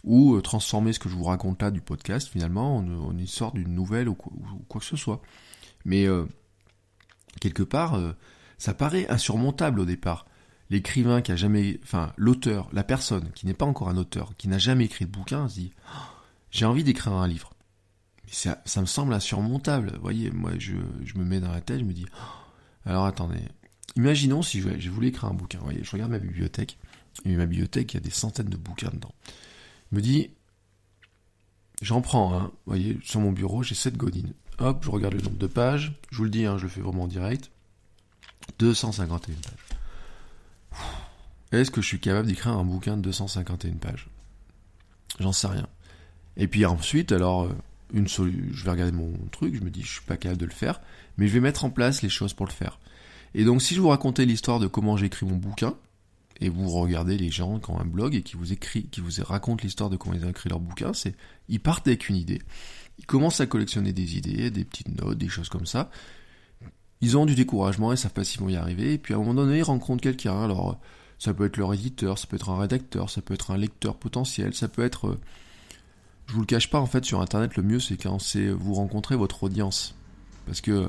ou transformer ce que je vous raconte là du podcast finalement en une sorte d'une nouvelle ou quoi que ce soit. Mais quelque part, ça paraît insurmontable au départ. L'écrivain qui a jamais, l'auteur, la personne qui n'est pas encore un auteur, qui n'a jamais écrit de bouquin, se dit j'ai envie d'écrire un livre. Mais ça me semble insurmontable. Vous voyez, moi je me mets dans la tête, je me dis alors attendez, imaginons si je voulais écrire un bouquin. Vous voyez, je regarde ma bibliothèque, et ma bibliothèque, il y a des centaines de bouquins dedans. Je me dis j'en prends un, vous voyez, sur mon bureau, j'ai 7 Godin. Hop, je regarde le nombre de pages, je vous le dis, je le fais vraiment en direct. 251 pages. Est-ce que je suis capable d'écrire un bouquin de 251 pages ? J'en sais rien. Et puis ensuite, alors, je vais regarder mon truc, je me dis, je suis pas capable de le faire, mais je vais mettre en place les choses pour le faire. Et donc, si je vous racontais l'histoire de comment j'ai écrit mon bouquin, et vous regardez les gens qui ont un blog et qui vous racontent l'histoire de comment ils ont écrit leur bouquin, ils partent avec une idée. Ils commencent à collectionner des idées, des petites notes, des choses comme ça. Ils ont du découragement, ils savent pas s'ils vont y arriver, et puis à un moment donné, ils rencontrent quelqu'un. Alors, ça peut être leur éditeur, ça peut être un rédacteur, ça peut être un lecteur potentiel, ça peut être... Je vous le cache pas, en fait, sur Internet, le mieux, c'est quand vous rencontrez votre audience. Parce que,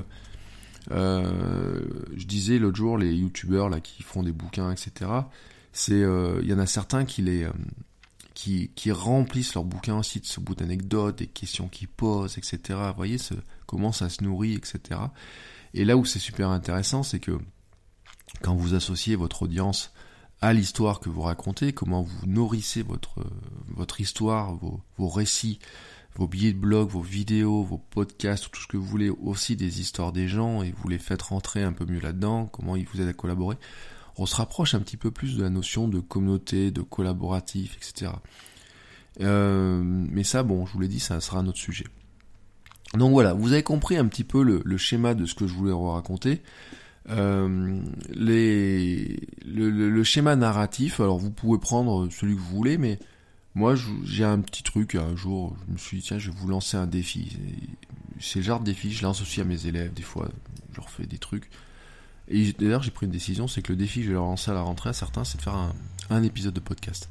je disais l'autre jour, les youtubeurs là qui font des bouquins, etc., il y en a certains qui remplissent leur bouquin aussi de ce bout d'anecdotes, des questions qu'ils posent, etc. Vous voyez comment ça se nourrit, etc. Et là où c'est super intéressant, c'est que quand vous associez votre audience à l'histoire que vous racontez, comment vous nourrissez votre histoire, vos récits, vos billets de blog, vos vidéos, vos podcasts, tout ce que vous voulez, aussi des histoires des gens, et vous les faites rentrer un peu mieux là-dedans, comment ils vous aident à collaborer, on se rapproche un petit peu plus de la notion de communauté, de collaboratif, etc. Mais ça, bon, je vous l'ai dit, ça sera un autre sujet. Donc voilà, vous avez compris un petit peu le schéma de ce que je voulais vous raconter. Le schéma narratif, alors vous pouvez prendre celui que vous voulez, mais moi j'ai un petit truc. Un jour, je me suis dit, tiens, je vais vous lancer un défi. C'est le genre de défi, je lance aussi à mes élèves, des fois, je leur fais des trucs. Et d'ailleurs, j'ai pris une décision, c'est que le défi que je vais leur lancer à la rentrée à certains, c'est de faire un épisode de podcast.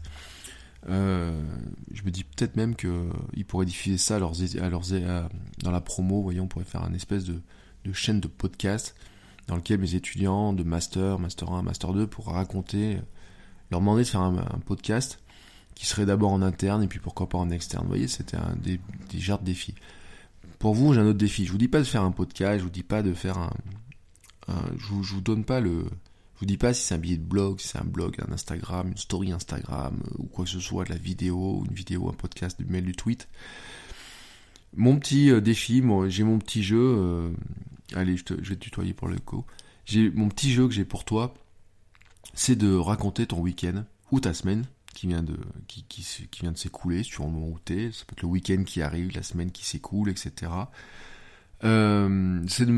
Je me dis peut-être même qu'ils pourraient diffuser ça dans la promo. Voyons, on pourrait faire une espèce de chaîne de podcast dans lequel mes étudiants de Master 1, Master 2 pourraient raconter, leur demander de faire un podcast qui serait d'abord en interne et puis pourquoi pas en externe. Vous voyez, c'était des genres de défis. Pour vous, j'ai un autre défi. Je vous dis pas de faire un podcast, je vous dis pas de faire je vous donne pas je vous dis pas si c'est un billet de blog, si c'est un blog, un Instagram, une story Instagram, ou quoi que ce soit, de la vidéo, une vidéo, un podcast, du mail, du tweet. Mon petit défi, j'ai mon petit jeu, allez, je vais te tutoyer pour le coup. Mon petit jeu que j'ai pour toi, c'est de raconter ton week-end, ou ta semaine, qui vient de s'écouler, sur le moment où t'es, ça peut être le week-end qui arrive, la semaine qui s'écoule, etc. C'est de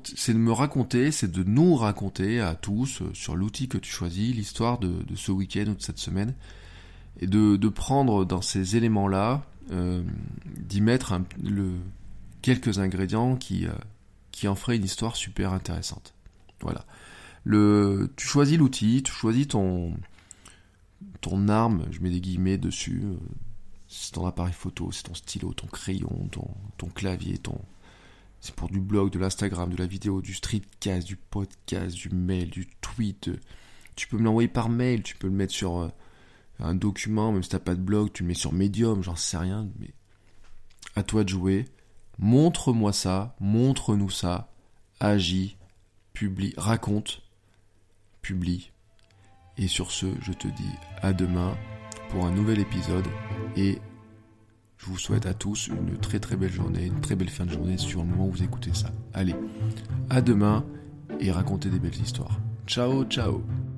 nous raconter à tous, sur l'outil que tu choisis, l'histoire de ce week-end ou de cette semaine, et de prendre dans ces éléments-là, d'y mettre quelques ingrédients qui en feraient une histoire super intéressante. Voilà. Tu choisis l'outil, tu choisis ton arme, je mets des guillemets dessus, c'est ton appareil photo, c'est ton stylo, ton crayon, ton clavier, c'est pour du blog, de l'Instagram, de la vidéo, du streetcast, du podcast, du mail, du tweet. Tu peux me l'envoyer par mail, tu peux le mettre sur un document, même si t'as pas de blog, tu le mets sur Medium, j'en sais rien, mais à toi de jouer. Montre-moi ça, montre-nous ça, agis, publie, raconte, publie. Et sur ce, je te dis à demain pour un nouvel épisode et je vous souhaite à tous une très très belle journée, une très belle fin de journée sur le moment où vous écoutez ça. Allez, à demain et racontez des belles histoires. Ciao, ciao.